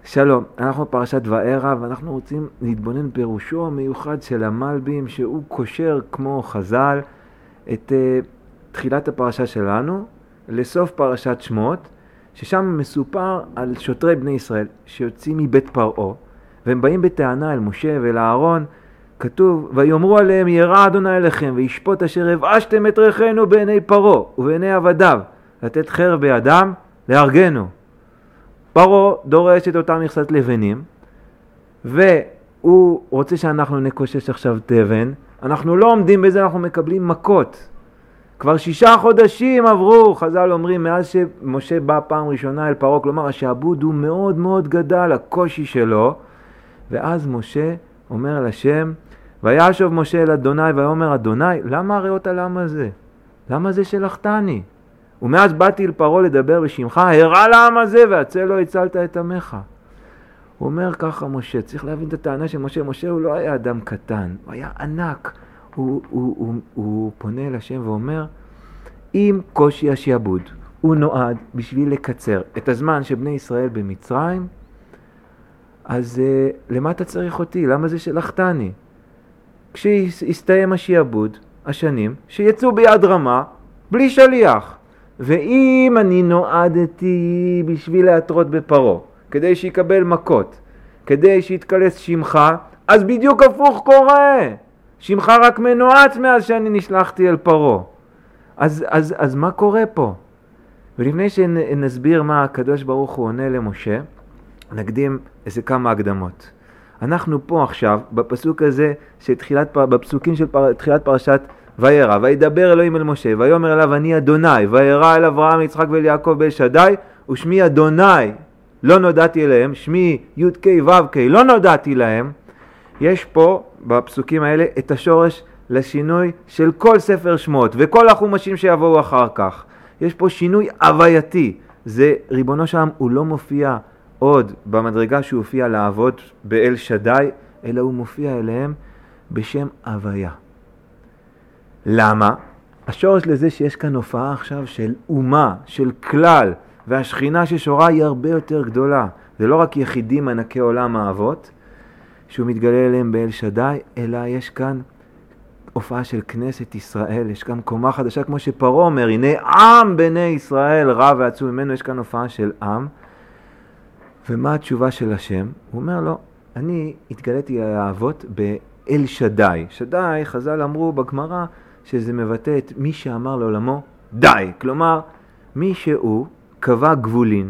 שלום, אנחנו בפרשת וערה ואנחנו רוצים להתבונן פירושו המיוחד של המלבים שהוא קושר כמו חז"ל את תחילת הפרשה שלנו לסוף פרשת שמות, ששם מסופר על שוטרי בני ישראל שיוצאים מבית פרעה והם באים בטענה אל משה ואל אהרון. כתוב ויאמרו עליהם ירא אדוני אליכם וישפוט אשר הבאשתם את ריחנו בעיני פרעה ובעיני עבדיו לתת חרב בידם להרגנו. פרעה דורש את אותם מכסת לבנים והוא רוצה שאנחנו נקושש עכשיו תבן. אנחנו לא עומדים בזה, אנחנו מקבלים מכות. כבר 6 חודשים עברו, חז"ל אומרים, מאז שמשה בא פעם ראשונה אל פרעה, כלומר השעבוד הוא מאוד מאוד גדל, הקושי שלו. ואז משה אומר לשם, וישוב משה אל אדוני ויאמר אדוני, למה הריאות על העם הזה? למה זה שלחתני? ומאז באתי אל פרעה לדבר בשמך, הרע לעם הזה והצל לא הצלת את עמך. הוא אומר ככה משה, צריך להבין את הטענה של משה. משה הוא לא היה אדם קטן, הוא היה ענק. הוא פונה אל השם ואומר, אם קושי השעבוד הוא נועד בשביל לקצר את הזמן שבני ישראל במצרים, אז למה אתה צריך אותי? למה זה שלחתני? כשיסתיים השעבוד, השנים, שיצאו ביד רמה, בלי שליח. ואם אני נועדתי בשביל להתרות בפרעה, כדי שיקבל מכות, כדי שיתקלס שמך, אז בדיוק הפוך קורה. שמך רק מנועץ מאז שאני נשלחתי אל פרעה. אז מה קורה פה? ולפני שנסביר מה הקדוש ברוך הוא עונה למשה, נקדים איזה כמה הקדמות. אנחנו פה עכשיו, בפסוק הזה, בפסוקים של תחילת פרשת וירא, וידבר אלוהים אל משה, ויאמר אליו אני אדוני, וירא אל אברהם, יצחק ואל יעקב באל שדי, ושמי אדוני, לא נודעתי אליהם, שמי י' כ' ו' כ', לא נודעתי להם. יש פה בפסוקים האלה את השורש לשינוי של כל ספר שמות וכל החומשים שיבואו אחר כך. יש פה שינוי הווייתי. זה ריבונו שם, הוא לא מופיע עוד במדרגה שהוא הופיע לעבוד באל שדי, אלא הוא מופיע אליהם בשם הוויה. למה? השורש לזה שיש כאן הופעה עכשיו של אומה, של כלל, והשכינה ששורה היא הרבה יותר גדולה. זה לא רק יחידים ענקי עולם האבות שהוא מתגלה אליהם באל שדי, אלא יש כאן הופעה של כנסת ישראל, יש כאן קומה חדשה, כמו שפרעה אומר, הנה עם בני ישראל רב ועצום ממנו, יש כאן הופעה של עם. ומה התשובה של השם? הוא אומר לו, אני התגליתי על האבות באל שדי. שדי, חז"ל אמרו בגמרא, שזה מבטא את מי שאמר לעולמו די. כלומר, מי שהוא קבע גבולין,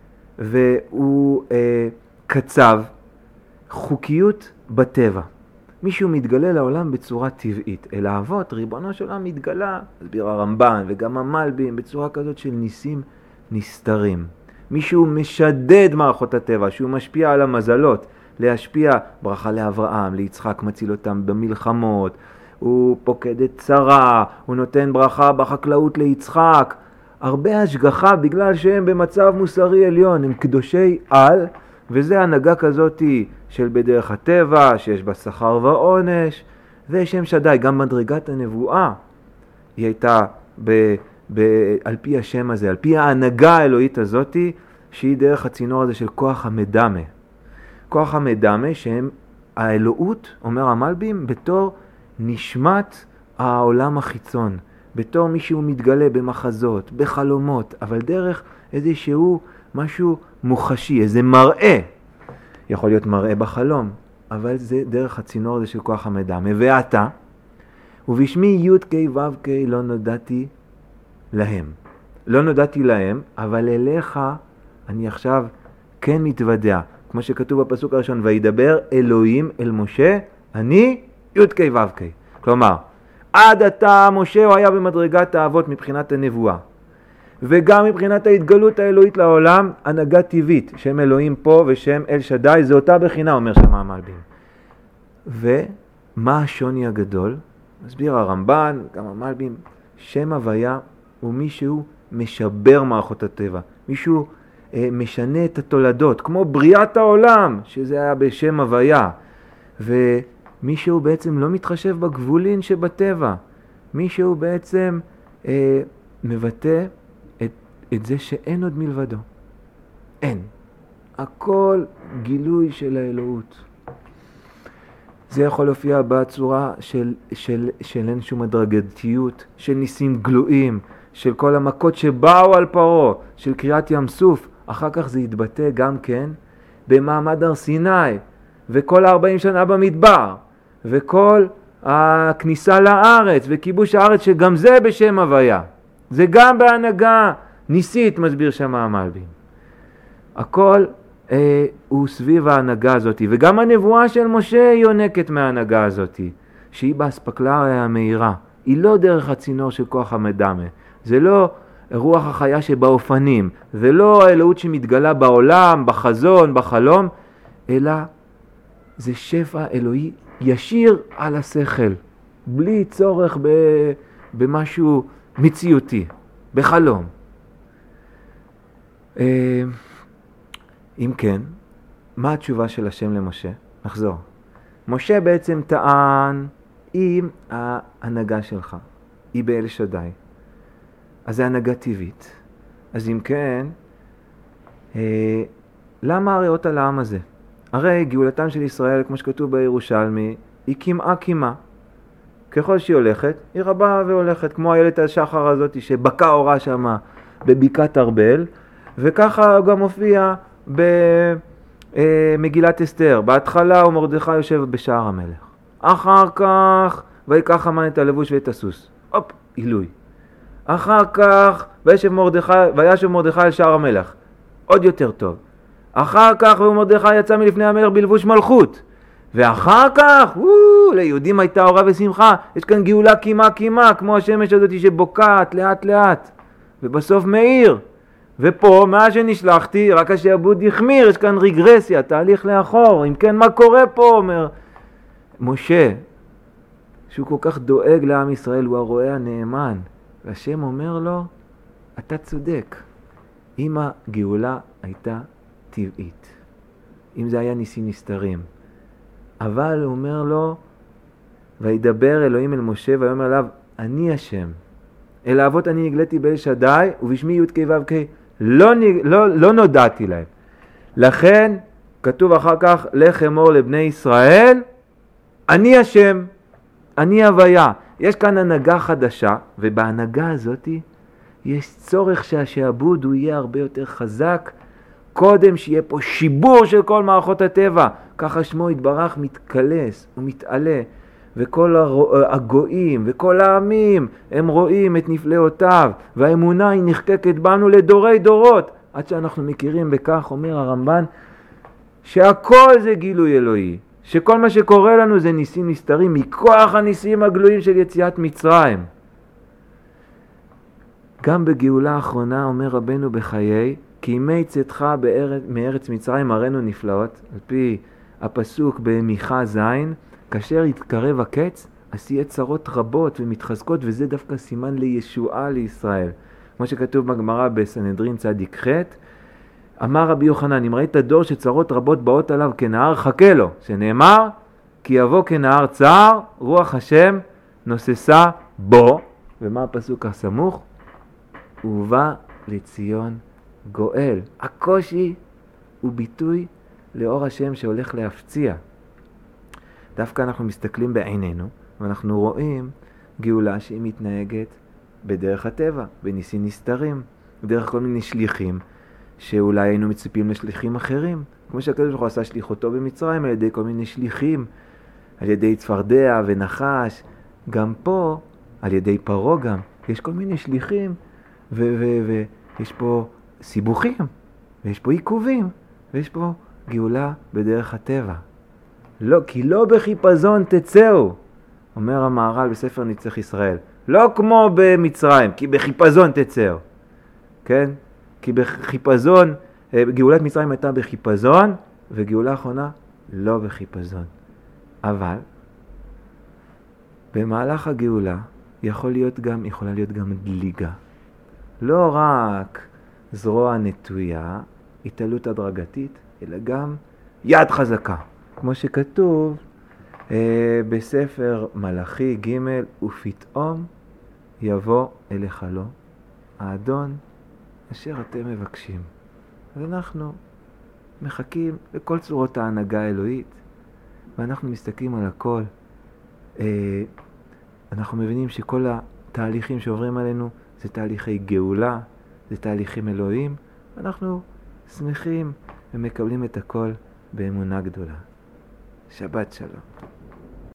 והוא קצב חוקיות בטבע. מישהו מתגלה לעולם בצורה טבעית. אל האבות, ריבונו של עולם מתגלה, הסביר הרמב"ן וגם המלבים, בצורה כזאת של ניסים נסתרים. מישהו משדד מערכות הטבע, שהוא משפיע על המזלות, להשפיע ברכה לאברהם, ליצחק, מציל אותם במלחמות, הוא פוקד את שרה, הוא נותן ברכה בחקלאות ליצחק. הרבה השגחה בגלל שהם במצב מוסרי עליון, הם קדושי על, וזה הנהגה כזאת של בדרך הטבע, שיש בה שכר ועונש, ושם שדי, גם מדרגת הנבואה, היא הייתה על פי השם הזה, על פי ההנהגה האלוהית הזאת, שהיא דרך הצינור הזה של כוח המדמה. כוח המדמה שהם האלוהות, אומר המלבים, בתור נשמת העולם החיצון, בתור מישהו מתגלה במחזות, בחלומות, אבל דרך איזשהו משהו מוחשי, איזה מראה. יכול להיות מראה בחלום, אבל זה דרך הצינור הזה של כוח המדמה. ואתה, ובשמי י' כ' ו' כ' לא נודעתי להם. לא נודעתי להם, אבל אליך אני עכשיו כן מתוודע. כמו שכתוב בפסוק הראשון, וידבר אלוהים אל משה, אני י' כ' ו' כ'. כלומר, עד עתה משה הוא היה במדרגת האבות מבחינת הנבואה. וגם מבחינת ההתגלות האלוהית לעולם, הנהגה טבעית, שם אלוהים פה ושם אל שדי, זה אותה בחינה, אומר שם המלבים. ומה השוני הגדול? מסביר הרמב"ן, גם המלבים, שם הוויה הוא מישהו משבר מערכות הטבע, מישהו משנה את התולדות, כמו בריאת העולם, שזה היה בשם הוויה, ומישהו בעצם לא מתחשב בגבולין שבטבע, מישהו בעצם מבטא את זה שאין עוד מלבדו. אין. הכל גילוי של האלוהות. זה יכול להופיע בצורה של אין שום הדרגתיות, של ניסים גלויים, של כל המכות שבאו על פרעה, של קריאת ים סוף. אחר כך זה יתבטא גם כן במעמד הר סיני, וכל 40 שנה במדבר, וכל הכניסה לארץ, וכיבוש הארץ, שגם זה בשם הוויה. זה גם בהנהגה ניסית, מסביר שם המלבים. הכל הוא סביב ההנהגה הזאת, וגם הנבואה של משה היא יונקת מההנהגה הזאת, שהיא באספקלריה המהירה. היא לא דרך הצינור של כוח המדמה. זה לא רוח החיה שבאופנים, זה לא האלוהות שמתגלה בעולם, בחזון, בחלום, אלא זה שפע אלוהי ישיר על השכל, בלי צורך במשהו מציאותי, בחלום. אם כן, מה התשובה של השם למשה? נחזור. משה בעצם טען, אם ההנהגה שלך היא באל שדי, אז זה הנהגה טבעית. אז אם כן, למה הריאות על העם הזה? הרי גאולתם של ישראל, כמו שכתוב בירושלמי, היא כמעה. ככל שהיא הולכת, היא רבה והולכת, כמו הילד השחר הזאת שבקע אורה שמה בבקעת ארבל, וככה גם מופיע במגילת אסתר. בהתחלה הוא מרדכי יושב בשער המלך. אחר כך, ויקח המן את הלבוש ואת הסוס. הופ, עילוי. אחר כך, וישב מרדכי על שער המלך. עוד יותר טוב. אחר כך, ומרדכי יצא מלפני המלך בלבוש מלכות. ואחר כך, ליהודים הייתה אורה ושמחה. יש כאן גאולה כמעה, כמו השמש הזאת שבוקעת לאט לאט. ובסוף מאיר. ופה, מה שנשלחתי, רק השעבוד יחמיר, יש כאן רגרסיה, תהליך לאחור. אם כן, מה קורה פה? אומר משה, שהוא כל כך דואג לעם ישראל, הוא הרועה הנאמן. והשם אומר לו, אתה צודק. אם הגאולה הייתה טבעית, אם זה היה ניסים נסתרים, אבל הוא אומר לו, וידבר אלוהים אל משה ויאמר אליו, אני השם. אל האבות אני נגליתי באל שדי, ובשמי י' כ' ו' כ' לא נודעתי להם. לכן כתוב אחר כך, לך אמור לבני ישראל, אני השם, אני הוויה. יש כאן הנהגה חדשה, ובהנהגה הזאת יש צורך שהשעבוד הוא יהיה הרבה יותר חזק, קודם שיהיה פה שיבור של כל מערכות הטבע, ככה שמו יתברך מתקלס ומתעלה, וכל הגויים וכל העמים הם רואים את נפלאותיו, והאמונה היא נחקקת בנו לדורי דורות, עד שאנחנו מכירים בכך, אומר הרמב"ן, שהכל זה גילוי אלוהי, שכל מה שקורה לנו זה ניסים נסתרים מכוח הניסים הגלויים של יציאת מצרים. גם בגאולה האחרונה אומר רבנו בחיי, כי ימי צאתך מארץ מצרים הראינו נפלאות, על פי הפסוק במיכה ז', כאשר יתקרב הקץ, אז יהיה צרות רבות ומתחזקות, וזה דווקא סימן לישועה לישראל. כמו שכתוב בגמרא בסנהדרין צדיק ח', אמר רבי יוחנן, אם ראית דור שצרות רבות באות עליו כנהר, חכה לו, שנאמר, כי יבוא כנהר צער, רוח השם נוססה בו. ומה הפסוק הסמוך? ובא לציון גואל. הקושי הוא ביטוי לאור השם שהולך להפציע. דווקא אנחנו מסתכלים בעינינו, ואנחנו רואים גאולה שהיא מתנהגת בדרך הטבע, בניסים נסתרים, בדרך כל מיני שליחים, שאולי היינו מצפים לשליחים אחרים, כמו שהקדוש ברוך הוא עשה שליחותו במצרים על ידי כל מיני שליחים, על ידי צפרדע ונחש, גם פה, על ידי פרעה גם, יש כל מיני שליחים, ויש פה סיבוכים, ויש פה עיכובים, ויש פה גאולה בדרך הטבע. לא, כי לא בחיפזון תצאו, אומר המהר"ל בספר נצח ישראל, לא כמו במצרים, כי בחיפזון תצאו, כן? כי בחיפזון, גאולת מצרים הייתה בחיפזון, וגאולה האחרונה לא בחיפזון. אבל במהלך הגאולה יכולה להיות גם דליגה. לא רק זרוע נטויה, התעלות הדרגתית, אלא גם יד חזקה. כמו שכתוב בספר מלאכי ג', ופתאום יבוא אליך האדון אשר אתם מבקשים. אז אנחנו מחכים לכל צורות ההנהגה האלוהית, ואנחנו מסתכלים על הכל. אנחנו מבינים שכל התהליכים שעוברים עלינו זה תהליכי גאולה, זה תהליכים אלוהים. אנחנו שמחים ומקבלים את הכל באמונה גדולה. שבת שלום.